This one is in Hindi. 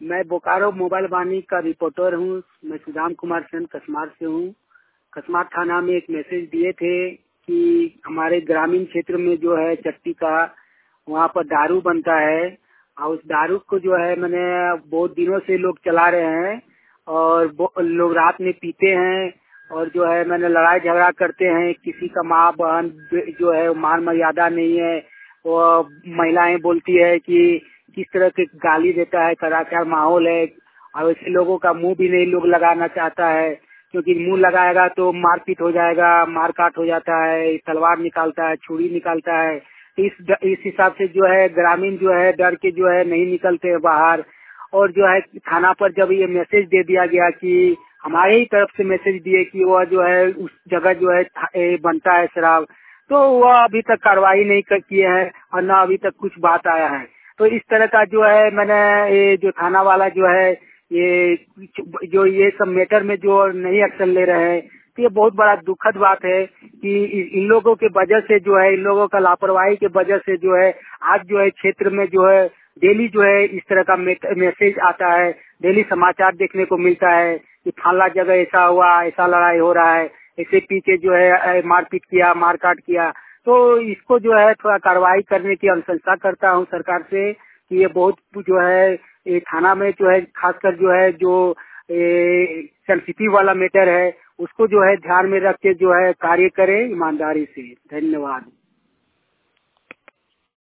मैं बोकारो मोबाइल वाणी का रिपोर्टर हूँ। मैं सुदाम कुमार सेन कसमार से हूँ। कसमार थाना में एक मैसेज दिए थे कि हमारे ग्रामीण क्षेत्र में जो है चट्टी का वहाँ पर दारू बनता है और उस दारू को जो है मैंने बहुत दिनों से लोग चला रहे हैं और लोग रात में पीते हैं और जो है मैंने लड़ाई झगड़ा करते हैं। किसी का माँ बहन जो है मान मर्यादा नहीं है। वो महिलाएं बोलती है कि किस तरह के गाली देता है, कड़ाकेदार माहौल है और ऐसे लोगों का मुंह भी नहीं लोग लगाना चाहता है क्योंकि मुंह लगाएगा तो मारपीट हो जाएगा, मारकाट हो जाता है, तलवार निकालता है, छुरी निकालता है। इस हिसाब से जो है ग्रामीण जो है डर के जो है नहीं निकलते हैं बाहर। और जो है थाना पर जब ये मैसेज दे दिया गया कि हमारे ही तरफ से मैसेज दिए कि वह जो है उस जगह जो है बनता है शराब, तो वह अभी तक कार्रवाई नहीं किए हैं और न अभी तक कुछ बात आया है। तो इस तरह का जो है मैंने ये जो थाना वाला जो है ये सब मैटर में जो नहीं एक्शन ले रहे हैं, तो ये बहुत बड़ा दुखद बात है कि इन लोगों के वजह से जो है, इन लोगों का लापरवाही के वजह से जो है आज जो है क्षेत्र में जो है डेली जो है इस तरह का मैसेज आता है। डेली समाचार देखने को मिलता है कि फला जगह ऐसा हुआ, ऐसा लड़ाई हो रहा है, ऐसे पी के जो है मारपीट किया, मारकाट किया। तो इसको जो है थोड़ा कार्रवाई करने की अनुशंसा करता हूँ सरकार से कि ये बहुत जो है ये थाना में जो है खासकर जो है जो सेंसिटिव वाला मैटर है उसको जो है ध्यान में रख के जो है कार्य करे ईमानदारी से। धन्यवाद।